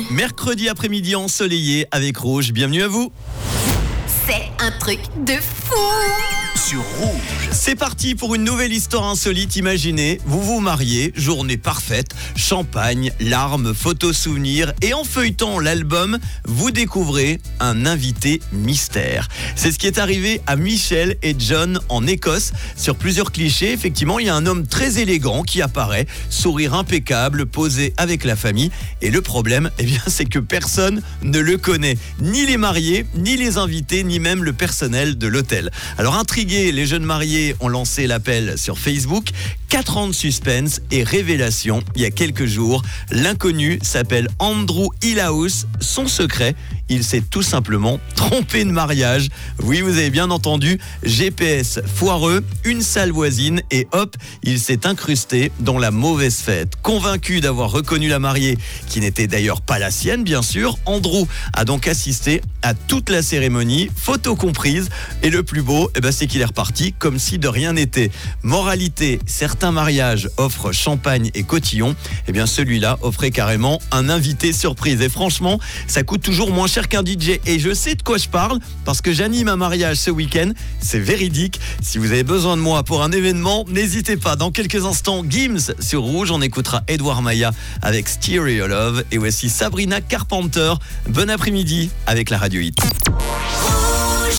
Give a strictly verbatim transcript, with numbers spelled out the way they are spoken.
Mercredi après-midi ensoleillé avec Rouge. Bienvenue à vous. C'est un truc de fou. Sur Rouge. C'est parti pour une nouvelle histoire insolite. Imaginez, vous vous mariez, journée parfaite, champagne, larmes, photos souvenirs, et en feuilletant l'album, vous découvrez un invité mystère. C'est ce qui est arrivé à Michelle et John en Écosse. Sur plusieurs clichés, effectivement, il y a un homme très élégant qui apparaît, sourire impeccable, posé avec la famille. Et le problème, eh bien, c'est que personne ne le connaît. Ni les mariés, ni les invités, ni même le personnel de l'hôtel. Alors intrigués, les jeunes mariés ont lancé l'appel sur Facebook. Quatre ans de suspense et révélation. Il y a quelques jours, l'inconnu s'appelle Andrew Hillhouse. Son secret, il s'est tout simplement trompé de mariage. Oui, vous avez bien entendu, G P S foireux, une salle voisine et hop, il s'est incrusté dans la mauvaise fête. Convaincu d'avoir reconnu la mariée, qui n'était d'ailleurs pas la sienne, bien sûr, Andrew a donc assisté à toute la cérémonie, photo comprise. Et le plus beau, eh ben, c'est qu'il est reparti comme si de rien n'était. Moralité, certains mariages offrent champagne et cotillon. Eh bien, celui-là offrait carrément un invité surprise. Et franchement, ça coûte toujours moins cher qu'un D J. Et je sais de quoi je parle parce que j'anime un mariage ce week-end. C'est véridique. Si vous avez besoin de moi pour un événement, n'hésitez pas. Dans quelques instants, Gims sur Rouge. On écoutera Edouard Maya avec Stereo Love. Et voici Sabrina Carpenter. Bon après-midi avec la Radio Hit.